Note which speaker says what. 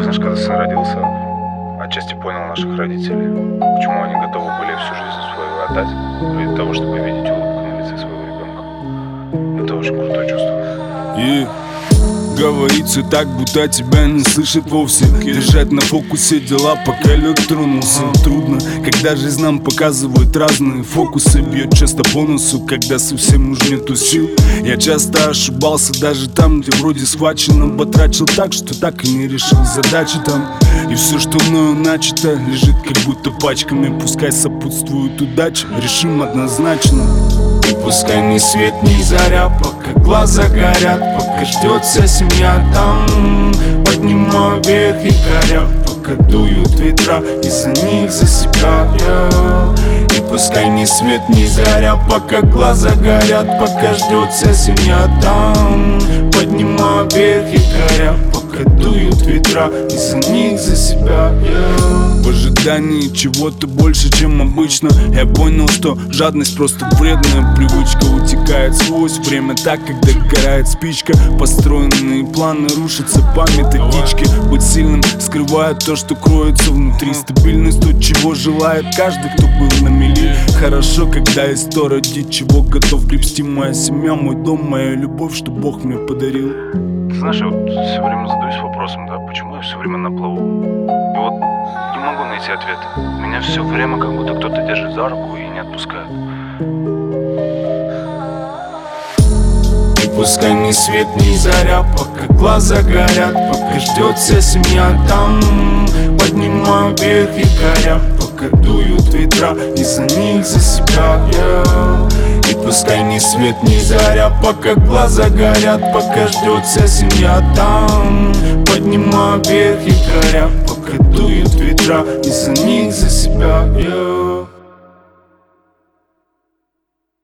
Speaker 1: знаешь, когда сын родился, отчасти понял наших родителей, почему они готовы были всю жизнь свою отдать ради того, чтобы видеть улыбку на лице своего ребенка. Это очень крутое чувство.
Speaker 2: И говорится так, будто тебя не слышат вовсе. Держать на фокусе дела, пока лед тронулся. Трудно, когда жизнь нам показывает разные фокусы. Бьет часто по носу, когда совсем уж нету сил. Я часто ошибался даже там, где вроде схвачено. Потрачил так, что так и не решил задачи там. И все, что мною начато, лежит как будто пачками. Пускай сопутствует удача, решим однозначно. И пускай ни свет, ни заря, пока глаза горят, пока ждет вся семья там. Поднимаю вверх и горя, пока дуют ветра, и за них за себя я. И пускай ни свет, ни заря, пока глаза горят, пока ждет вся семья там. Поднимаю вверх и горя, пока дуют ветра, и за них за себя я. В ожидании чего-то больше, чем обычно, я понял, что жадность просто вредная привычка. Утекает сквозь время так, когда горает спичка. Построенные планы рушатся по методичке. Быть сильным скрывает то, что кроется внутри. Стабильность то, чего желает каждый, кто был на мели. Хорошо, когда есть то, ради чего готов гребсти. Моя семья, мой дом, моя любовь, что Бог мне подарил.
Speaker 1: Ты знаешь, я вот все время задаюсь вопросом, да, почему я все время на плаву? И вот не могу найти ответа. Меня все время как будто кто-то держит за руку и не отпускает.
Speaker 2: И пускай ни свет, ни заря, пока глаза горят, пока ждет вся семья там. Поднимаю вверх и горя, пока дуют ветра, и за них за себя я. И пускай ни свет, ни заря, пока глаза горят, пока ждет вся семья там. Поднимаю вверх и горя, пока дуют ветра, и за них за себя я.